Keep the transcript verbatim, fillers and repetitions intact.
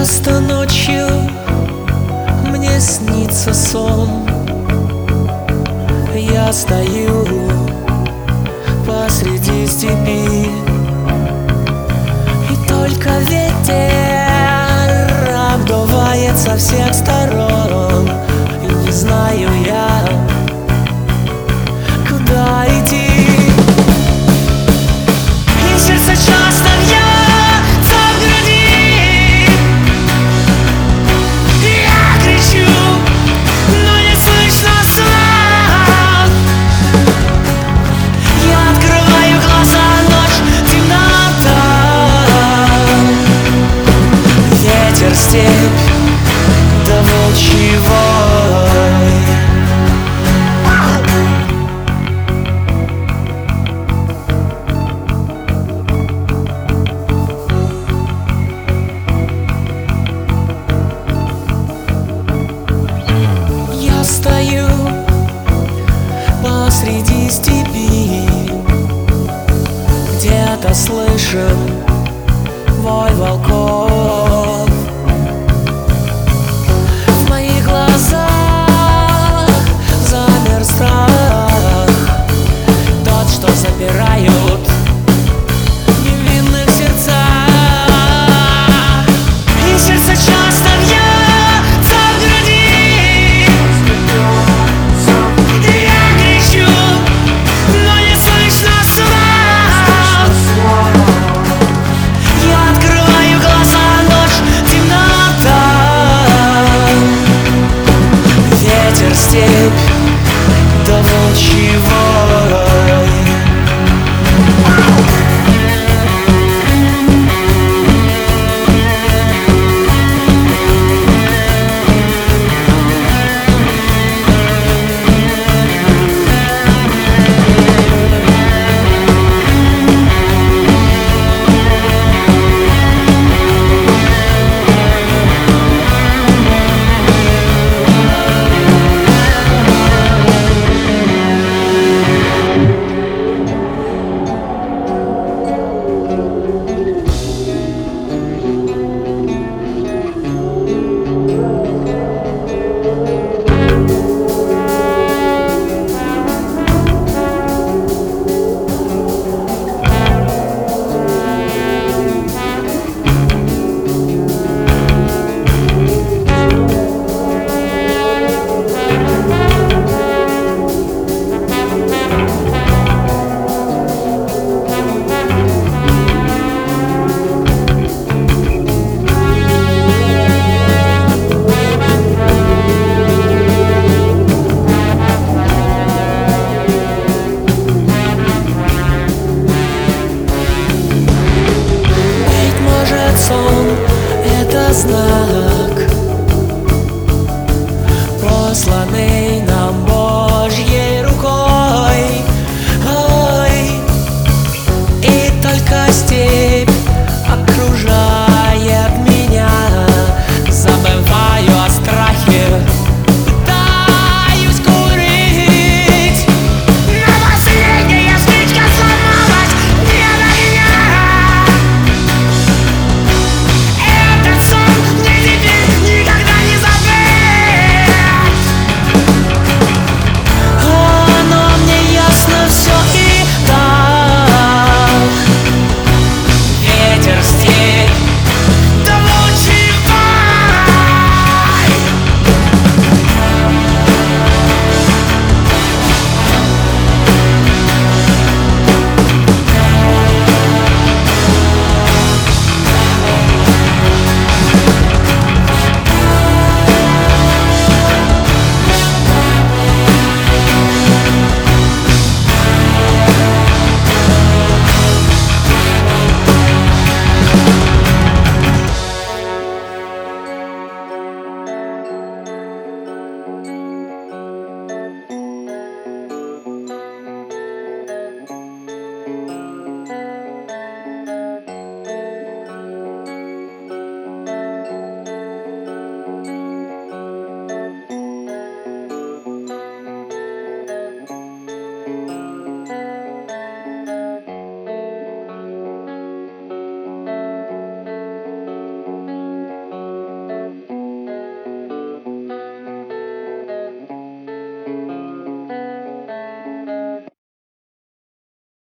Часто ночью мне снится сон. Я стою посреди степи, и только ветер обдувает со всех сторон. И не знаю я, куда идти. И сердце часто бьется в груди. Я кричу, но не слышно слов. Я открываю глаза, ночь, темнота. Ветер, степь, да волчий вой. Я стою посреди степи, где-то слышен вой волков. В моих глазах замер страх, тот, что запирают невинных сердцах. И сердце часто бьется в груди. Я кричу, но не слышно слов. Я открываю глаза, ночь, темнота. Ветер, степь, да волчий вой. Сон — это знак.